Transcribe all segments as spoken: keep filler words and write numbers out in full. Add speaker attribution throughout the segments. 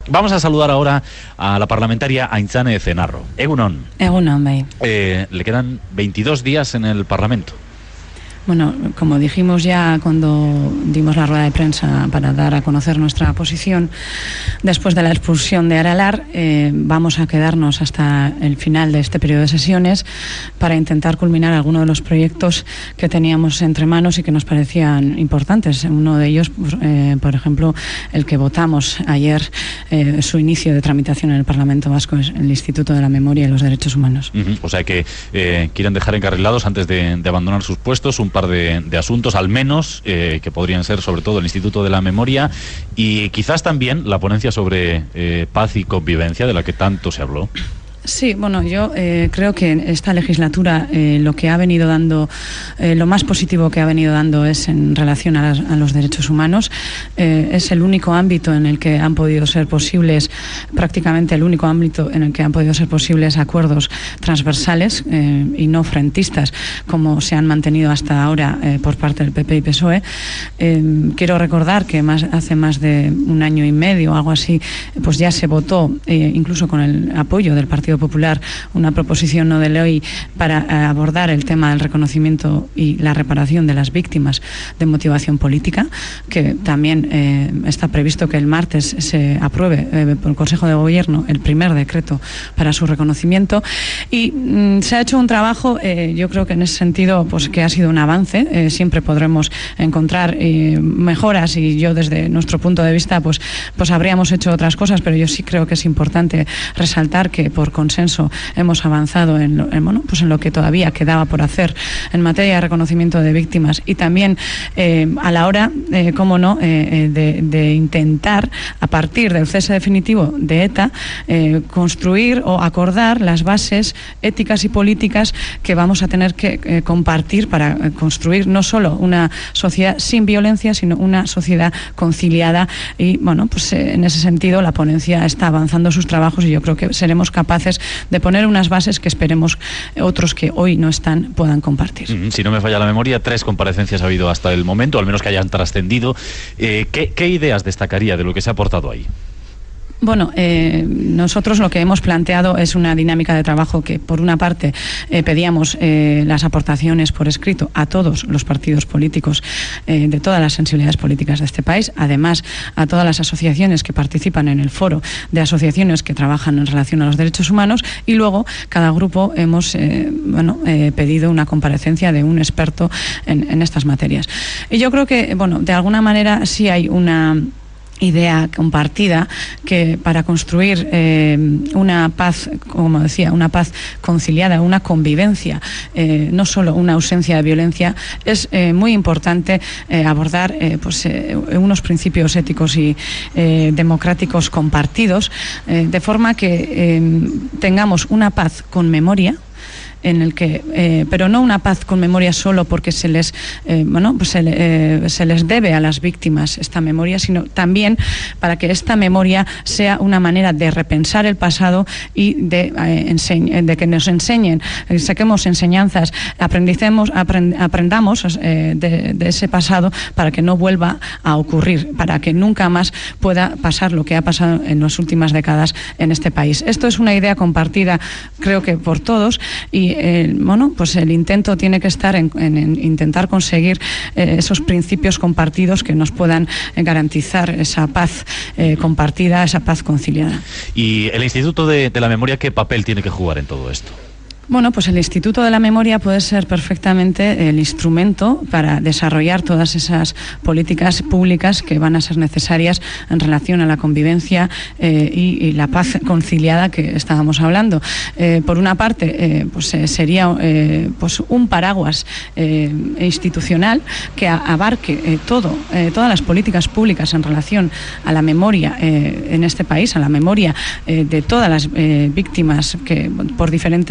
Speaker 1: Vamos a saludar ahora a la parlamentaria Aintzane Ezenarro. Egunon.
Speaker 2: Egunon, bai.
Speaker 1: Eh, le quedan veintidós días en el Parlamento.
Speaker 2: Bueno, como dijimos ya cuando dimos la rueda de prensa para dar a conocer nuestra posición, después de la expulsión de Aralar, eh, vamos a quedarnos hasta el final de este periodo de sesiones para intentar culminar algunos de los proyectos que teníamos entre manos y que nos parecían importantes. Uno de ellos, eh, por ejemplo, el que votamos ayer, eh, su inicio de tramitación en el Parlamento Vasco, es el Instituto de la Memoria y los Derechos Humanos.
Speaker 1: Uh-huh. O sea que eh, quieren dejar encarrilados antes de, de abandonar sus puestos un par De, de asuntos, al menos, eh, que podrían ser sobre todo el Instituto de la Memoria y quizás también la ponencia sobre eh, paz y convivencia, de la que tanto se habló.
Speaker 2: Sí, bueno, yo eh, creo que esta legislatura eh, lo que ha venido dando, eh, lo más positivo que ha venido dando es en relación a, las, a los derechos humanos. Eh, es el único ámbito en el que han podido ser posibles, prácticamente el único ámbito en el que han podido ser posibles acuerdos transversales eh, y no frentistas, como se han mantenido hasta ahora eh, por parte del P P y P S O E. Eh, quiero recordar que más, hace más de un año y medio o algo así, pues ya se votó, eh, incluso con el apoyo del Partido Popular, una proposición no de ley para eh, abordar el tema del reconocimiento y la reparación de las víctimas de motivación política, que también eh, está previsto que el martes se apruebe eh, por el Consejo de Gobierno el primer decreto para su reconocimiento. Y mm, se ha hecho un trabajo, eh, yo creo que en ese sentido, pues que ha sido un avance. Eh, siempre podremos encontrar eh, mejoras y yo desde nuestro punto de vista pues, pues habríamos hecho otras cosas, pero yo sí creo que es importante resaltar que por consenso hemos avanzado en lo, en, bueno, pues en lo que todavía quedaba por hacer en materia de reconocimiento de víctimas y también eh, a la hora, eh, cómo no, eh, de, de intentar, a partir del cese definitivo de ETA, eh, construir o acordar las bases éticas y políticas que vamos a tener que eh, compartir para eh, construir no solo una sociedad sin violencia, sino una sociedad conciliada. Y bueno, pues eh, en ese sentido la ponencia está avanzando sus trabajos y yo creo que seremos capaces de poner unas bases que esperemos otros que hoy no están puedan compartir.
Speaker 1: Mm, si no me falla la memoria, tres comparecencias ha habido hasta el momento, al menos que hayan trascendido. Eh, ¿qué, ¿Qué ideas destacaría de lo que se ha aportado ahí?
Speaker 2: Bueno, eh, nosotros lo que hemos planteado es una dinámica de trabajo que, por una parte, eh, pedíamos eh, las aportaciones por escrito a todos los partidos políticos eh, de todas las sensibilidades políticas de este país, además a todas las asociaciones que participan en el foro de asociaciones que trabajan en relación a los derechos humanos, y luego cada grupo hemos eh, bueno, eh, pedido una comparecencia de un experto en, en estas materias. Y yo creo que, bueno, de alguna manera sí hay una idea compartida que para construir eh, una paz, como decía, una paz conciliada, una convivencia, eh, no solo una ausencia de violencia, es eh, muy importante eh, abordar eh, pues, eh, unos principios éticos y eh, democráticos compartidos, eh, de forma que eh, tengamos una paz con memoria, en el que, eh, pero no una paz con memoria solo porque se les, eh, bueno, pues se, eh, se les debe a las víctimas esta memoria, sino también para que esta memoria sea una manera de repensar el pasado y de, eh, enseñ- de que nos enseñen, eh, saquemos enseñanzas, aprendicemos, aprend- aprendamos eh, de, de ese pasado para que no vuelva a ocurrir, para que nunca más pueda pasar lo que ha pasado en las últimas décadas en este país. Esto es una idea compartida, creo que por todos, y eh, bueno, pues el intento tiene que estar en, en, en intentar conseguir eh, esos principios compartidos que nos puedan eh, garantizar esa paz eh, compartida, esa paz conciliada.
Speaker 1: ¿Y el Instituto de, de la Memoria qué papel tiene que jugar en todo esto?
Speaker 2: Bueno, pues el Instituto de la Memoria puede ser perfectamente el instrumento para desarrollar todas esas políticas públicas que van a ser necesarias en relación a la convivencia eh, y, y la paz conciliada que estábamos hablando. Eh, por una parte, eh, pues eh, sería eh, pues un paraguas eh, institucional que a, abarque eh, todo, eh, todas las políticas públicas en relación a la memoria eh, en este país, a la memoria eh, de todas las eh, víctimas que por diferentes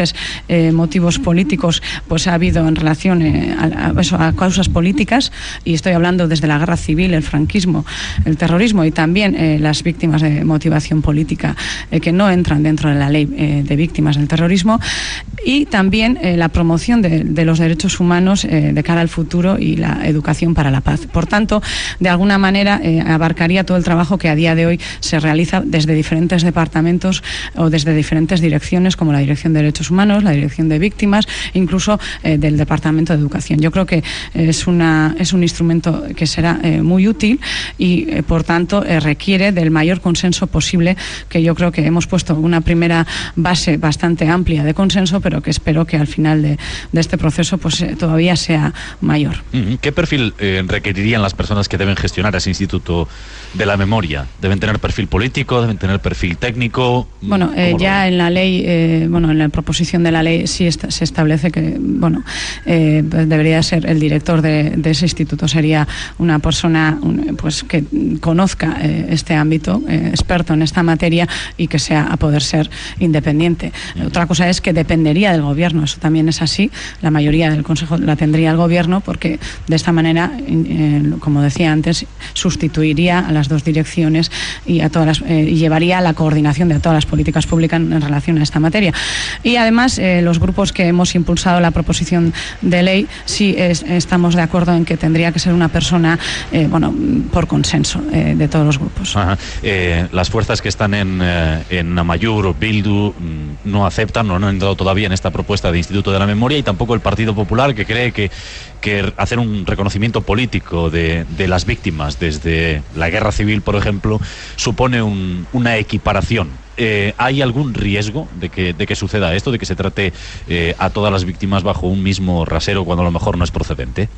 Speaker 2: eh, motivos políticos, pues ha habido en relación eh, a, a, eso, a causas políticas, y estoy hablando desde la guerra civil, el franquismo, el terrorismo, y también eh, las víctimas de motivación política eh, que no entran dentro de la ley eh, de víctimas del terrorismo, y también eh, la promoción de, de los derechos humanos eh, de cara al futuro y la educación para la paz. Por tanto, de alguna manera eh, abarcaría todo el trabajo que a día de hoy se realiza desde diferentes departamentos o desde diferentes direcciones, como la Dirección de Derechos Humanos, la Dirección de Víctimas, incluso eh, del Departamento de Educación. Yo creo que es, una, es un instrumento que será eh, muy útil y, eh, por tanto, eh, requiere del mayor consenso posible, que yo creo que hemos puesto una primera base bastante amplia de consenso, pero que espero que al final de, de este proceso pues eh, todavía sea mayor.
Speaker 1: ¿Qué perfil eh, requerirían las personas que deben gestionar ese Instituto de la Memoria? ¿Deben tener perfil político? ¿Deben tener perfil técnico?
Speaker 2: Bueno, eh, ya en la ley, eh, bueno, en la proposición de la ley sí está, se establece que, bueno, eh, pues debería ser el director de, de ese instituto, sería una persona un, pues que conozca eh, este ámbito, eh, experto en esta materia, y que sea, a poder ser, independiente. Uh-huh. Otra cosa es que dependería del gobierno, eso también es así, la mayoría del Consejo la tendría el gobierno, porque de esta manera, eh, como decía antes, sustituiría a las dos direcciones y, a todas las, eh, y llevaría a la coordinación de todas las políticas públicas en, en relación a esta materia. Y además, eh, los grupos que hemos impulsado la proposición de ley, sí es, estamos de acuerdo en que tendría que ser una persona, eh, bueno, por consenso eh, de todos los grupos.
Speaker 1: Ajá. Eh, las fuerzas que están en, eh, en Amaiur o Bildu mm, no aceptan, no, no han entrado todavía en esta propuesta de Instituto de la Memoria, y tampoco el Partido Popular, que cree que, que hacer un reconocimiento político de, de las víctimas desde la guerra civil, por ejemplo, supone un, una equiparación. Eh, ¿Hay algún riesgo de que, de que suceda esto, de que se trate eh, a todas las víctimas bajo un mismo rasero cuando a lo mejor no es procedente?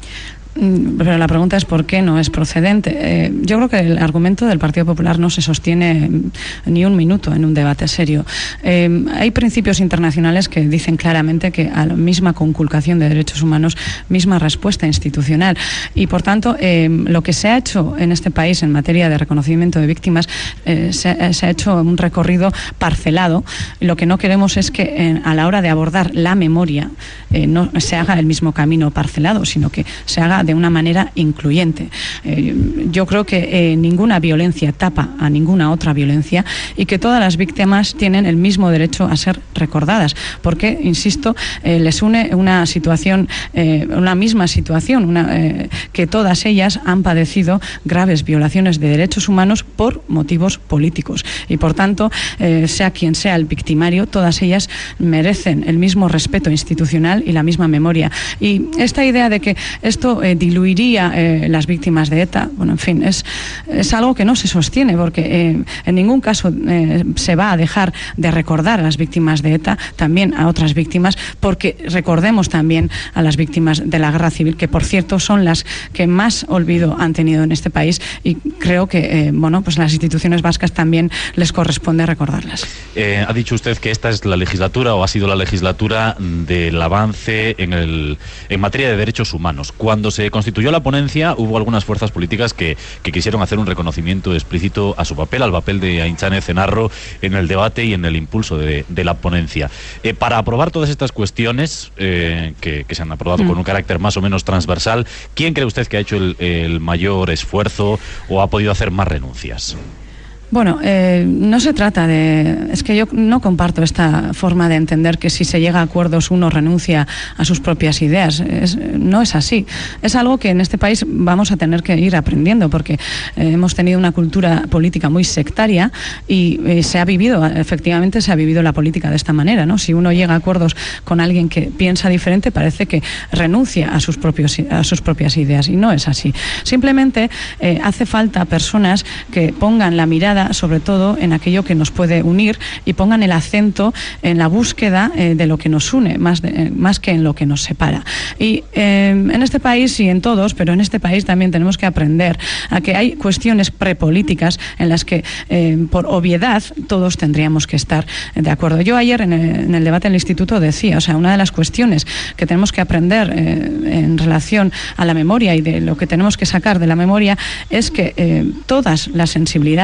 Speaker 2: Pero la pregunta es por qué no es procedente. Eh, yo creo que el argumento del Partido Popular no se sostiene ni un minuto en un debate serio. Eh, hay principios internacionales que dicen claramente que a la misma conculcación de derechos humanos, misma respuesta institucional. Y por tanto, eh, lo que se ha hecho en este país en materia de reconocimiento de víctimas, eh, se, se ha hecho un recorrido parcelado. Lo que no queremos es que eh, a la hora de abordar la memoria eh, no se haga el mismo camino parcelado, sino que se haga de una manera incluyente. Eh, yo creo que eh, ninguna violencia tapa a ninguna otra violencia, y que todas las víctimas tienen el mismo derecho a ser recordadas, porque, insisto, eh, les une una situación, eh, una misma situación, una, eh, que todas ellas han padecido graves violaciones de derechos humanos por motivos políticos, y por tanto, eh, sea quien sea el victimario, todas ellas merecen el mismo respeto institucional y la misma memoria. Y esta idea de que esto eh, diluiría eh, las víctimas de ETA, bueno, en fin, es, es algo que no se sostiene, porque eh, en ningún caso eh, se va a dejar de recordar a las víctimas de ETA, también a otras víctimas, porque recordemos también a las víctimas de la guerra civil, que por cierto son las que más olvido han tenido en este país, y creo que eh, bueno, pues las instituciones vascas también les corresponde recordarlas.
Speaker 1: Eh, ha dicho usted que esta es la legislatura, o ha sido la legislatura, del avance en, el, en materia de derechos humanos. Cuando se constituyó la ponencia, hubo algunas fuerzas políticas que, que quisieron hacer un reconocimiento explícito a su papel, al papel de Aintzane Ezenarro en el debate y en el impulso de, de la ponencia. Eh, para aprobar todas estas cuestiones eh, que, que se han aprobado mm. con un carácter más o menos transversal, ¿quién cree usted que ha hecho el, el mayor esfuerzo o ha podido hacer más renuncias?
Speaker 2: Bueno, eh, no se trata de... Es que yo no comparto esta forma de entender que si se llega a acuerdos uno renuncia a sus propias ideas. Es, no es así. Es algo que en este país vamos a tener que ir aprendiendo, porque eh, hemos tenido una cultura política muy sectaria y eh, se ha vivido, efectivamente se ha vivido la política de esta manera, ¿no? Si uno llega a acuerdos con alguien que piensa diferente, parece que renuncia a sus, propios, a sus propias ideas, y no es así. Simplemente eh, hace falta personas que pongan la mirada sobre todo en aquello que nos puede unir y pongan el acento en la búsqueda eh, de lo que nos une, más, de, eh, más que en lo que nos separa. Y eh, en este país y en todos, pero en este país también tenemos que aprender a que hay cuestiones prepolíticas en las que eh, por obviedad todos tendríamos que estar de acuerdo. Yo ayer en el, en el debate del instituto decía, o sea, una de las cuestiones que tenemos que aprender eh, en relación a la memoria y de lo que tenemos que sacar de la memoria es que eh, todas las sensibilidades políticas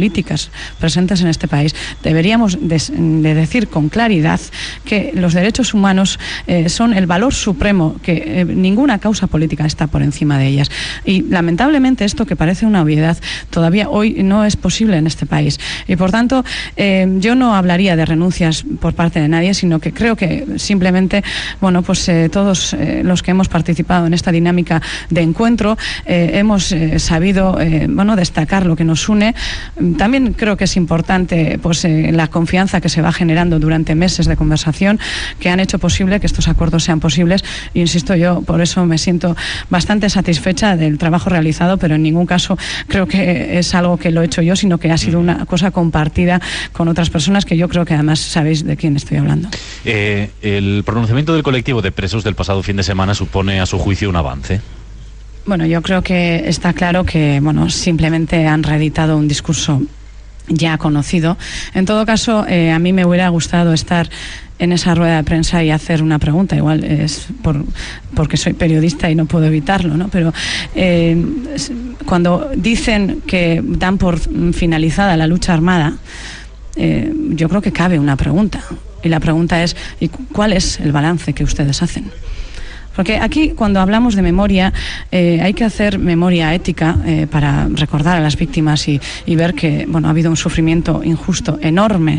Speaker 2: políticas presentes en este país, deberíamos de, de decir con claridad que los derechos humanos eh, son el valor supremo, que eh, ninguna causa política está por encima de ellas. Y lamentablemente esto, que parece una obviedad, todavía hoy no es posible en este país. Y por tanto, eh, yo no hablaría de renuncias por parte de nadie, sino que creo que simplemente, bueno, pues eh, todos eh, los que hemos participado en esta dinámica de encuentro eh, hemos eh, sabido, eh, bueno, destacar lo que nos une. También creo que es importante, pues, eh, la confianza que se va generando durante meses de conversación, que han hecho posible que estos acuerdos sean posibles. E insisto, yo por eso me siento bastante satisfecha del trabajo realizado, pero en ningún caso creo que es algo que lo he hecho yo, sino que ha sido una cosa compartida con otras personas, que yo creo que además sabéis de quién estoy hablando.
Speaker 1: Eh, el pronunciamiento del colectivo de presos del pasado fin de semana supone, a su juicio, un avance.
Speaker 2: Bueno, yo creo que está claro que, bueno, simplemente han reeditado un discurso ya conocido. En todo caso, eh, a mí me hubiera gustado estar en esa rueda de prensa y hacer una pregunta. Igual es por, porque soy periodista y no puedo evitarlo, ¿no? Pero eh, cuando dicen que dan por finalizada la lucha armada, eh, yo creo que cabe una pregunta. Y la pregunta es, ¿y cuál es el balance que ustedes hacen? Porque aquí, cuando hablamos de memoria, eh, hay que hacer memoria ética eh, para recordar a las víctimas y, y ver que, bueno, ha habido un sufrimiento injusto enorme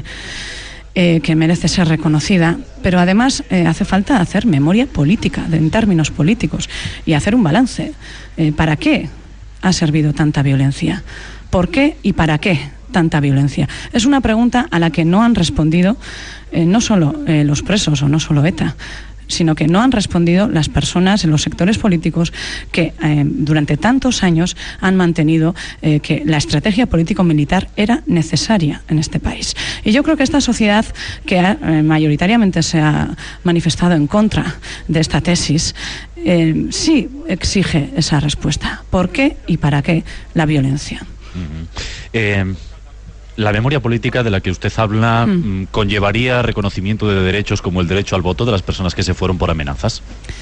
Speaker 2: eh, que merece ser reconocida, pero además eh, hace falta hacer memoria política, de, en términos políticos, y hacer un balance. Eh, ¿Para qué ha servido tanta violencia? ¿Por qué y para qué tanta violencia? Es una pregunta a la que no han respondido eh, no solo eh, los presos o no solo ETA, sino que no han respondido las personas en los sectores políticos que eh, durante tantos años han mantenido eh, que la estrategia político-militar era necesaria en este país. Y yo creo que esta sociedad, que ha, eh, mayoritariamente se ha manifestado en contra de esta tesis, eh, sí exige esa respuesta. ¿Por qué y para qué la violencia?
Speaker 1: Uh-huh. eh... La memoria política de la que usted habla mm. conllevaría reconocimiento de derechos como el derecho al voto de las personas que se fueron por amenazas.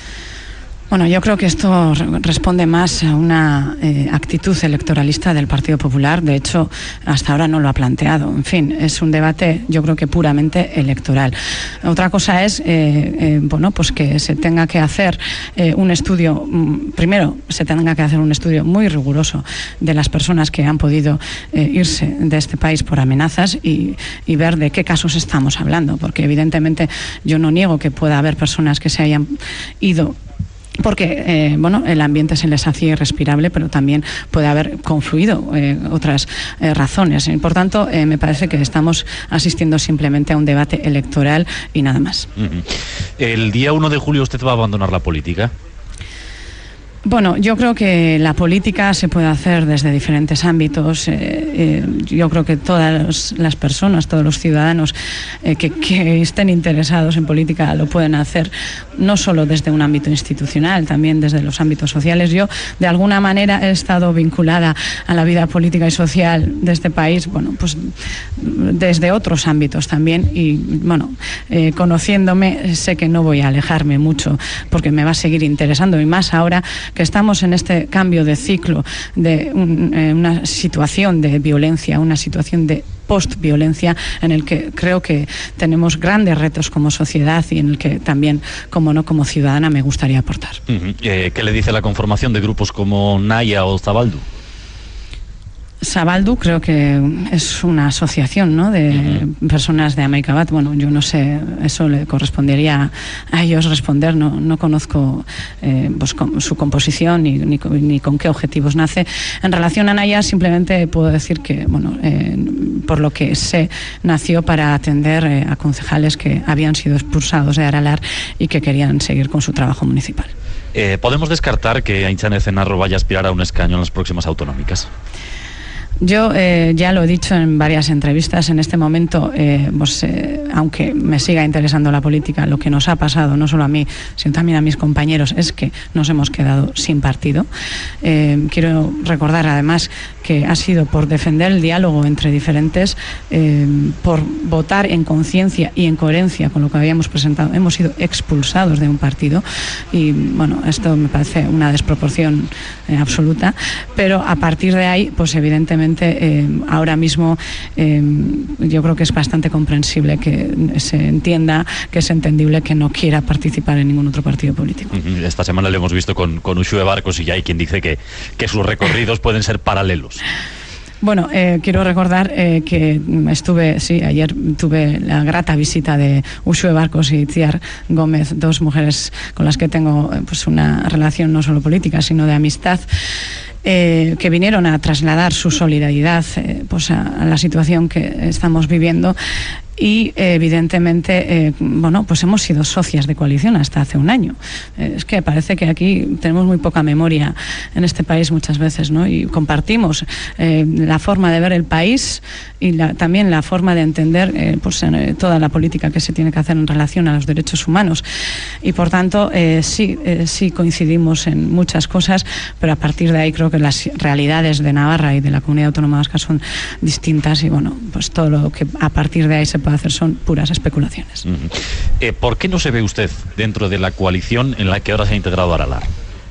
Speaker 2: Bueno, yo creo que esto responde más a una eh, actitud electoralista del Partido Popular. De hecho, hasta ahora no lo ha planteado. En fin, es un debate, yo creo que puramente electoral. Otra cosa es, eh, eh, bueno, pues que se tenga que hacer eh, un estudio, primero se tenga que hacer un estudio muy riguroso de las personas que han podido eh, irse de este país por amenazas y, y ver de qué casos estamos hablando, porque evidentemente yo no niego que pueda haber personas que se hayan ido porque eh, bueno, el ambiente se les hacía irrespirable, pero también puede haber confluido eh, otras eh, razones. Y por tanto, eh, me parece que estamos asistiendo simplemente a un debate electoral y nada más.
Speaker 1: Uh-huh. El día uno de julio usted va a abandonar la política.
Speaker 2: Bueno, yo creo que la política se puede hacer desde diferentes ámbitos. Eh, eh, yo creo que todas las personas, todos los ciudadanos eh, que, que estén interesados en política lo pueden hacer, no solo desde un ámbito institucional, también desde los ámbitos sociales. Yo, de alguna manera, he estado vinculada a la vida política y social de este país, bueno, pues desde otros ámbitos también. Y, bueno, eh, conociéndome, sé que no voy a alejarme mucho, porque me va a seguir interesando, y más ahora que estamos en este cambio de ciclo, de un, eh, una situación de violencia, una situación de post-violencia, en el que creo que tenemos grandes retos como sociedad y en el que también, como no, como ciudadana, me gustaría aportar.
Speaker 1: Uh-huh. eh, ¿Qué le dice la conformación de grupos como Nahia o Zabaldu?
Speaker 2: Zabaldu creo que es una asociación, ¿no?, de uh-huh. personas de Amaicabat. Bueno, yo no sé, eso le correspondería a ellos responder. No, no conozco eh, pues, con, su composición ni, ni, ni con qué objetivos nace. En relación a Nahia, simplemente puedo decir que, bueno, eh, por lo que sé, nació para atender eh, a concejales que habían sido expulsados de Aralar y que querían seguir con su trabajo municipal.
Speaker 1: Eh, ¿Podemos descartar que Aintzane Ezenarro vaya a aspirar a un escaño en las próximas autonómicas?
Speaker 2: Yo eh, ya lo he dicho en varias entrevistas, en este momento, eh, pues, eh, aunque me siga interesando la política, lo que nos ha pasado, no solo a mí, sino también a mis compañeros, es que nos hemos quedado sin partido. Eh, quiero recordar además que ha sido por defender el diálogo entre diferentes, eh, por votar en conciencia y en coherencia con lo que habíamos presentado, hemos sido expulsados de un partido, y bueno, esto me parece una desproporción eh, absoluta, pero a partir de ahí, pues evidentemente evidentemente eh, ahora mismo eh, yo creo que es bastante comprensible que se entienda, que es entendible que no quiera participar en ningún otro partido político.
Speaker 1: Esta semana lo hemos visto con, con Uxue Barkos y ya hay quien dice que, que sus recorridos pueden ser paralelos.
Speaker 2: Bueno, eh, quiero recordar eh, que estuve, sí, ayer tuve la grata visita de Uxue Barkos y Itziar Gómez, dos mujeres con las que tengo pues una relación no solo política, sino de amistad. Eh, que vinieron a trasladar su solidaridad eh, pues a, a la situación que estamos viviendo. Y eh, evidentemente, eh, bueno, pues hemos sido socias de coalición hasta hace un año. Eh, es que parece que aquí tenemos muy poca memoria en este país muchas veces, ¿no? Y compartimos eh, la forma de ver el país y la, también la forma de entender eh, pues, eh, toda la política que se tiene que hacer en relación a los derechos humanos. Y por tanto, eh, sí, eh, sí coincidimos en muchas cosas, pero a partir de ahí creo que las realidades de Navarra y de la Comunidad Autónoma Vasca son distintas y bueno, pues todo lo que a partir de ahí se puede hacer son puras especulaciones.
Speaker 1: Uh-huh. eh, ¿Por qué no se ve usted dentro de la coalición en la que ahora se ha integrado Aralar?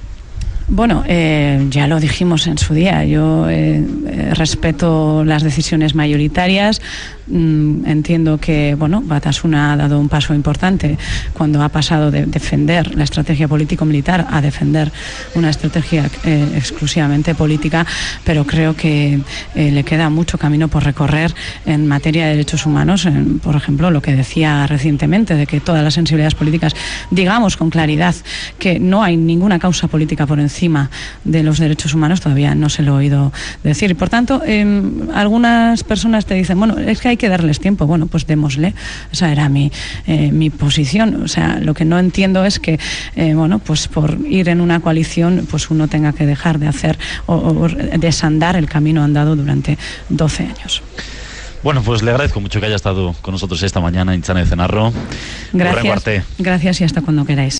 Speaker 2: Bueno, eh, ya lo dijimos en su día. Yo eh, eh, respeto las decisiones mayoritarias. Mm, entiendo que, bueno, Batasuna ha dado un paso importante cuando ha pasado de defender la estrategia político-militar a defender una estrategia eh, exclusivamente política, pero creo que eh, le queda mucho camino por recorrer en materia de derechos humanos. En, por ejemplo, lo que decía recientemente de que todas las sensibilidades políticas digamos con claridad que no hay ninguna causa política por encima de los derechos humanos, todavía no se lo he oído decir. Y por tanto, eh, algunas personas te dicen, bueno, es que hay que darles tiempo. Bueno, pues démosle. Esa era mi, eh, mi posición. O sea, lo que no entiendo es que, eh, bueno, pues por ir en una coalición, pues uno tenga que dejar de hacer o, o desandar el camino andado durante doce años.
Speaker 1: Bueno, pues le agradezco mucho que haya estado con nosotros esta mañana, Intxane Ezenarro.
Speaker 2: Gracias. Gracias y hasta cuando queráis.